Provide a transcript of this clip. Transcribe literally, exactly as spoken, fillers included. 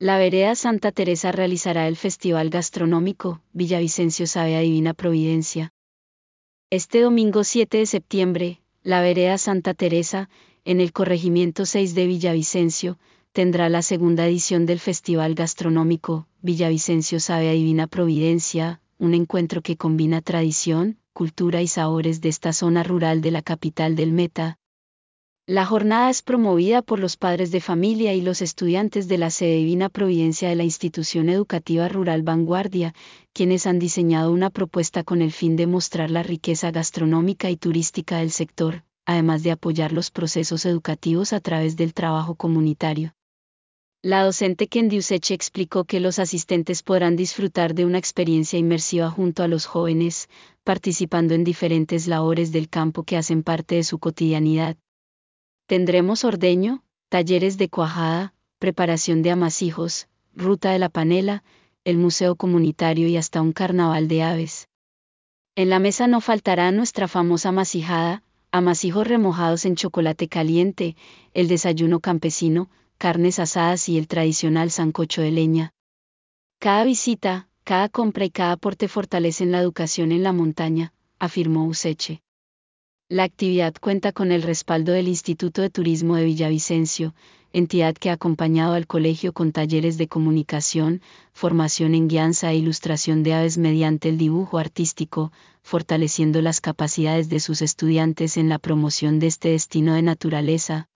La Vereda Santa Teresa realizará el Festival Gastronómico Villavicencio Sabe a Divina Providencia. Este domingo siete de septiembre, la Vereda Santa Teresa, en el corregimiento seis de Villavicencio, tendrá la segunda edición del Festival Gastronómico Villavicencio Sabe a Divina Providencia, un encuentro que combina tradición, cultura y sabores de esta zona rural de la capital del Meta. La jornada es promovida por los padres de familia y los estudiantes de la sede Divina Providencia de la Institución Educativa Rural Vanguardia, quienes han diseñado una propuesta con el fin de mostrar la riqueza gastronómica y turística del sector, además de apoyar los procesos educativos a través del trabajo comunitario. La docente Kendi Useche explicó que los asistentes podrán disfrutar de una experiencia inmersiva junto a los jóvenes, participando en diferentes labores del campo que hacen parte de su cotidianidad. Tendremos ordeño, talleres de cuajada, preparación de amasijos, ruta de la panela, el museo comunitario y hasta un carnaval de aves. En la mesa no faltará nuestra famosa amasijada, amasijos remojados en chocolate caliente, el desayuno campesino, carnes asadas y el tradicional sancocho de leña. Cada visita, cada compra y cada aporte fortalecen la educación en la montaña, afirmó Useche. La actividad cuenta con el respaldo del Instituto de Turismo de Villavicencio, entidad que ha acompañado al colegio con talleres de comunicación, formación en guianza e ilustración de aves mediante el dibujo artístico, fortaleciendo las capacidades de sus estudiantes en la promoción de este destino de naturaleza,